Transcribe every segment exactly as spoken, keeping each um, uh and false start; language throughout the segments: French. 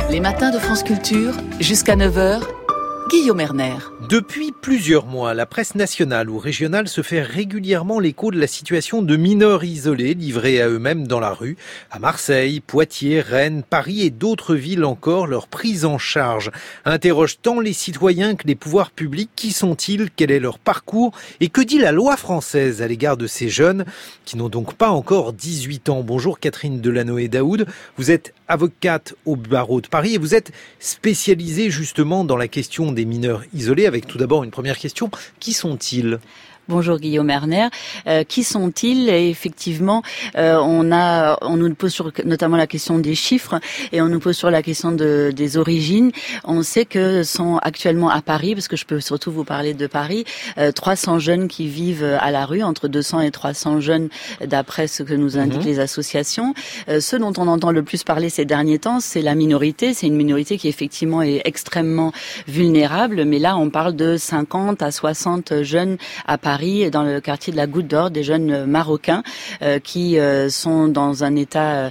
Les matins de France Culture, jusqu'à neuf heures, Guillaume Erner. Depuis plusieurs mois, la presse nationale ou régionale se fait régulièrement l'écho de la situation de mineurs isolés livrés à eux-mêmes dans la rue. À Marseille, Poitiers, Rennes, Paris et d'autres villes encore, leur prise en charge interroge tant les citoyens que les pouvoirs publics. Qui sont-ils? Quel est leur parcours? Et que dit la loi française à l'égard de ces jeunes qui n'ont donc pas encore dix-huit ans? Bonjour Catherine Delanoë-Daoud, vous êtes avocate au barreau de Paris et vous êtes spécialisée justement dans la question des mineurs isolés. Avec tout d'abord une première question, qui sont-ils ? Bonjour Guillaume Erner. Euh, qui sont-ils? Et effectivement, euh, on a, on nous pose sur notamment la question des chiffres et on nous pose sur la question de, des origines. On sait que sont actuellement à Paris, parce que je peux surtout vous parler de Paris, euh, trois cents jeunes qui vivent à la rue, entre deux cents et trois cents jeunes d'après ce que nous indiquent mmh. les associations. Euh, ce dont on entend le plus parler ces derniers temps, c'est la minorité. C'est une minorité qui effectivement est extrêmement vulnérable, mais là on parle de cinquante à soixante jeunes à Paris, et dans le quartier de la Goutte d'Or, des jeunes marocains euh, qui euh, sont dans un état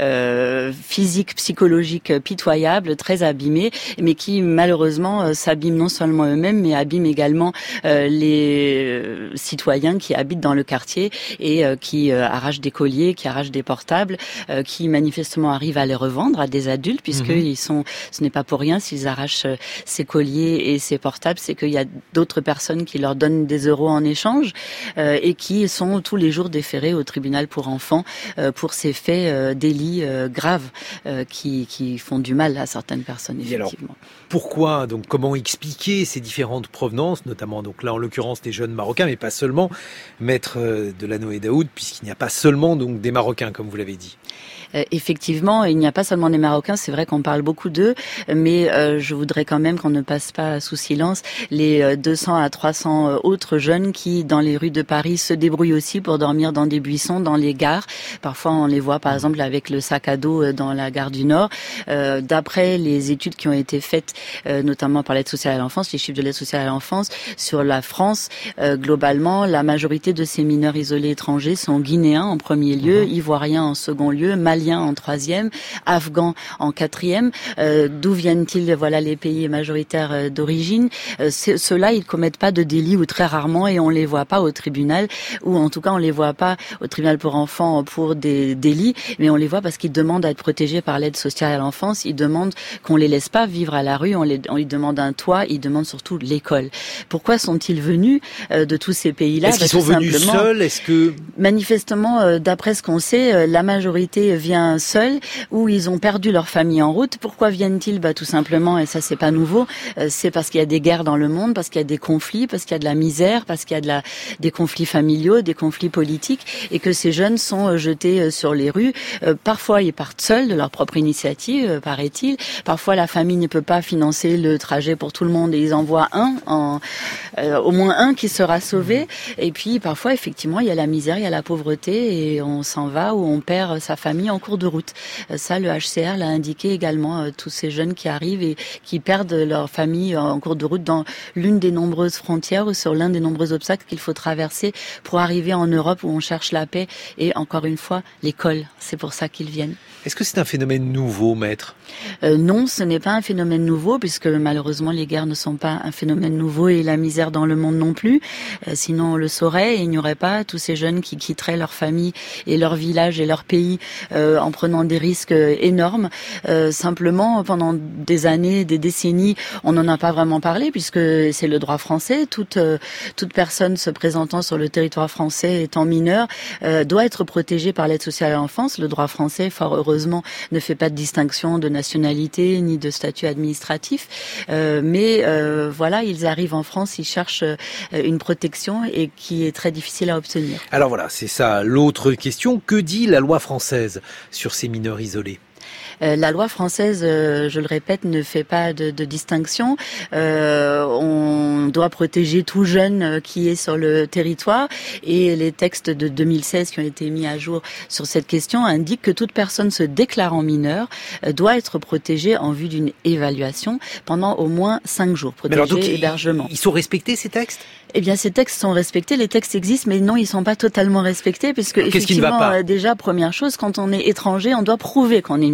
euh, physique, psychologique pitoyable, très abîmés, mais qui malheureusement euh, s'abîment non seulement eux-mêmes, mais abîment également euh, les euh, citoyens qui habitent dans le quartier et euh, qui euh, arrachent des colliers, qui arrachent des portables, euh, qui manifestement arrivent à les revendre à des adultes, puisque mmh. ils sont, ce n'est pas pour rien s'ils arrachent euh, ces colliers et ces portables, c'est qu'il y a d'autres personnes qui leur donnent des euros en échange euh, et qui sont tous les jours déférés au tribunal pour enfants euh, pour ces faits, euh, délits euh, graves euh, qui, qui font du mal à certaines personnes, effectivement. Et alors, pourquoi, donc comment expliquer ces différentes provenances, notamment donc là en l'occurrence des jeunes Marocains, mais pas seulement, maître Delanoë-Daoud, puisqu'il n'y a pas seulement donc des Marocains, comme vous l'avez dit. Euh, effectivement, il n'y a pas seulement des Marocains, c'est vrai qu'on parle beaucoup d'eux, mais euh, je voudrais quand même qu'on ne passe pas sous silence les euh, deux cents à trois cents euh, autres jeunes qui, dans les rues de Paris, se débrouillent aussi pour dormir dans des buissons, dans les gares. Parfois, on les voit, par exemple, avec le sac à dos euh, dans la gare du Nord. Euh, d'après les études qui ont été faites, euh, notamment par l'aide sociale à l'enfance, les chiffres de l'aide sociale à l'enfance, sur la France, euh, globalement, la majorité de ces mineurs isolés étrangers sont guinéens en premier lieu, mmh. ivoiriens en second lieu, maliens en troisième, afghans en quatrième. Euh, d'où viennent-ils? Voilà les pays majoritaires euh, d'origine. Euh, Ceux-là, ils commettent pas de délits ou très rarement, et on les voit pas au tribunal, ou en tout cas on les voit pas au tribunal pour enfants pour des délits, mais on les voit parce qu'ils demandent à être protégés par l'aide sociale à l'enfance. Ils demandent qu'on les laisse pas vivre à la rue. On les, on lui demande un toit. Ils demandent surtout l'école. Pourquoi sont-ils venus euh, de tous ces pays-là? Est-ce qu'ils sont venus seuls? Est-ce que manifestement, euh, d'après ce qu'on sait, euh, la majorité vient seuls, ou ils ont perdu leur famille en route. Pourquoi viennent-ils? Bah tout simplement, et ça c'est pas nouveau, euh, c'est parce qu'il y a des guerres dans le monde, parce qu'il y a des conflits, parce qu'il y a de la misère, parce qu'il y a de la, des conflits familiaux, des conflits politiques, et que ces jeunes sont euh, jetés euh, sur les rues. Euh, parfois ils partent seuls de leur propre initiative, euh, paraît-il. Parfois la famille ne peut pas financer le trajet pour tout le monde et ils envoient un, en, euh, au moins un qui sera sauvé. Et puis parfois effectivement il y a la misère, il y a la pauvreté et on s'en va ou on perd sa famille en cours de route. Ça, le H C R l'a indiqué également, euh, tous ces jeunes qui arrivent et qui perdent leur famille en cours de route dans l'une des nombreuses frontières ou sur l'un des nombreux obstacles qu'il faut traverser pour arriver en Europe où on cherche la paix et encore une fois, l'école. C'est pour ça qu'ils viennent. Est-ce que c'est un phénomène nouveau, maître? euh, Non, ce n'est pas un phénomène nouveau puisque malheureusement les guerres ne sont pas un phénomène nouveau et la misère dans le monde non plus. Euh, sinon on le saurait et il n'y aurait pas tous ces jeunes qui quitteraient leur famille et leur village et leur pays euh, en prenant des risques énormes. Euh, simplement, pendant des années, des décennies, on n'en a pas vraiment parlé puisque c'est le droit français. Toute, euh, toute personne se présentant sur le territoire français étant mineure euh, doit être protégée par l'aide sociale à l'enfance. Le droit français, fort heureusement, ne fait pas de distinction de nationalité ni de statut administratif. Euh, mais euh, voilà, ils arrivent en France, ils cherchent euh, une protection et qui est très difficile à obtenir. Alors voilà, c'est ça l'autre question. Que dit la loi française sur ces mineurs isolés? Euh, la loi française, euh, je le répète, ne fait pas de, de distinction. Euh, on doit protéger tout jeune euh, qui est sur le territoire et les textes de deux mille seize qui ont été mis à jour sur cette question indiquent que toute personne se déclarant mineure euh, doit être protégée en vue d'une évaluation pendant au moins cinq jours. Protégée, alors donc, hébergement. Ils sont respectés ces textes? Eh bien, ces textes sont respectés, les textes existent, mais non, ils sont pas totalement respectés, puisque alors, effectivement, euh, déjà, première chose, quand on est étranger, on doit prouver qu'on est mineur.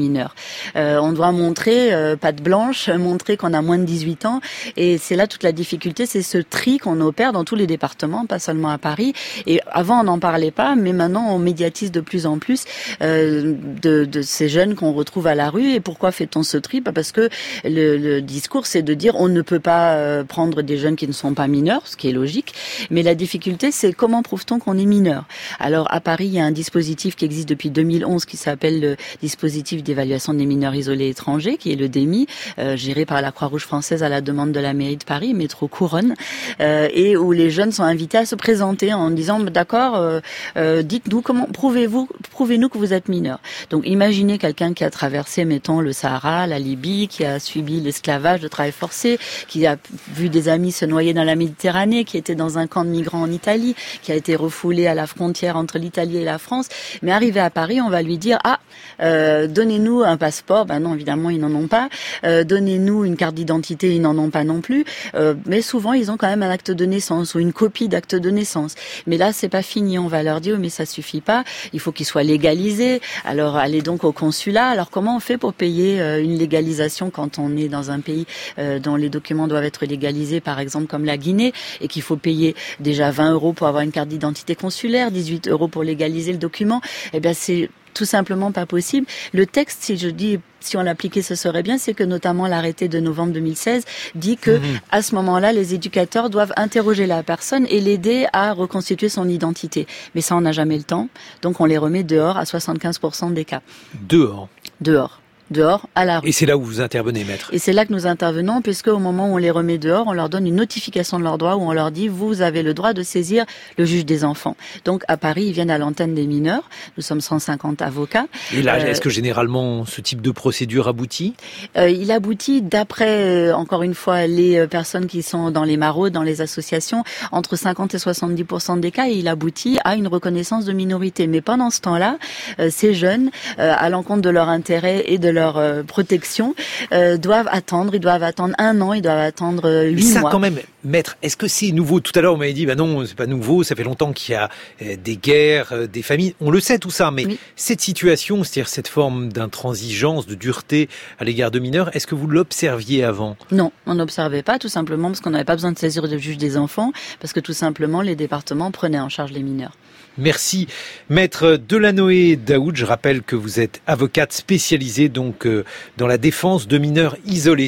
mineur. Euh, on doit montrer euh, patte blanche, montrer qu'on a moins de dix-huit ans, et c'est là toute la difficulté, c'est ce tri qu'on opère dans tous les départements, pas seulement à Paris. Et avant on n'en parlait pas, mais maintenant on médiatise de plus en plus euh, de, de ces jeunes qu'on retrouve à la rue. Et pourquoi fait-on ce tri? Parce que le, le discours c'est de dire on ne peut pas euh, prendre des jeunes qui ne sont pas mineurs, ce qui est logique, mais la difficulté c'est comment prouve-t-on qu'on est mineur? Alors à Paris il y a un dispositif qui existe depuis deux mille onze qui s'appelle le dispositif d'évaluation des mineurs isolés étrangers, qui est le D E M I, euh, géré par la Croix-Rouge française à la demande de la mairie de Paris, métro Couronne, euh, et où les jeunes sont invités à se présenter en disant d'accord, euh, euh, dites-nous comment, prouvez-vous, prouvez-nous que vous êtes mineur. Donc imaginez quelqu'un qui a traversé, mettons, le Sahara, la Libye, qui a subi l'esclavage, le travail forcé, qui a vu des amis se noyer dans la Méditerranée, qui était dans un camp de migrants en Italie, qui a été refoulé à la frontière entre l'Italie et la France, mais arrivé à Paris, on va lui dire ah, euh, donnez-nous un passeport. Ben non, évidemment, ils n'en ont pas. Euh, donnez-nous une carte d'identité, ils n'en ont pas non plus. Euh, mais souvent, ils ont quand même un acte de naissance ou une copie d'acte de naissance. Mais là, c'est pas fini. On va leur dire, mais ça suffit pas. Il faut qu'ils soient légalisés. Alors, allez donc au consulat. Alors, comment on fait pour payer euh, une légalisation quand on est dans un pays euh, dont les documents doivent être légalisés, par exemple comme la Guinée, et qu'il faut payer déjà vingt euros pour avoir une carte d'identité consulaire, dix-huit euros pour légaliser le document? Eh bien, c'est tout simplement pas possible. Le texte, si je dis, si on l'appliquait, ce serait bien, c'est que notamment l'arrêté de novembre deux mille seize dit que, mmh. à ce moment-là, les éducateurs doivent interroger la personne et l'aider à reconstituer son identité. Mais ça, on n'a jamais le temps. Donc, on les remet dehors à soixante-quinze pour cent des cas. Dehors? Dehors. Dehors, à la rue. Et c'est là où vous intervenez, maître? Et c'est là que nous intervenons, puisque au moment où on les remet dehors, on leur donne une notification de leurs droits, où on leur dit, vous avez le droit de saisir le juge des enfants. Donc, à Paris, ils viennent à l'antenne des mineurs. Nous sommes cent cinquante avocats. Et là, euh, est-ce que généralement, ce type de procédure aboutit? euh, Il aboutit, d'après, euh, encore une fois, les personnes qui sont dans les maraudes, dans les associations, entre cinquante et soixante-dix pour cent des cas, et il aboutit à une reconnaissance de minorité. Mais pendant ce temps-là, euh, ces jeunes, euh, à l'encontre de leur intérêt et de leur Euh, protection, euh, doivent attendre, ils doivent attendre un an, ils doivent attendre euh, huit ça, mois. Quand même, maître, est-ce que c'est nouveau? Tout à l'heure, on m'avait dit, bah non, c'est pas nouveau, ça fait longtemps qu'il y a euh, des guerres, euh, des famines, on le sait tout ça, mais oui. Cette situation, c'est-à-dire cette forme d'intransigeance, de dureté à l'égard de mineurs, est-ce que vous l'observiez avant? Non, on n'observait pas, tout simplement parce qu'on n'avait pas besoin de saisir le juge des enfants, parce que tout simplement, les départements prenaient en charge les mineurs. Merci. Maître Delanoë Daoud, je rappelle que vous êtes avocate spécialisée donc euh, dans la défense de mineurs isolés.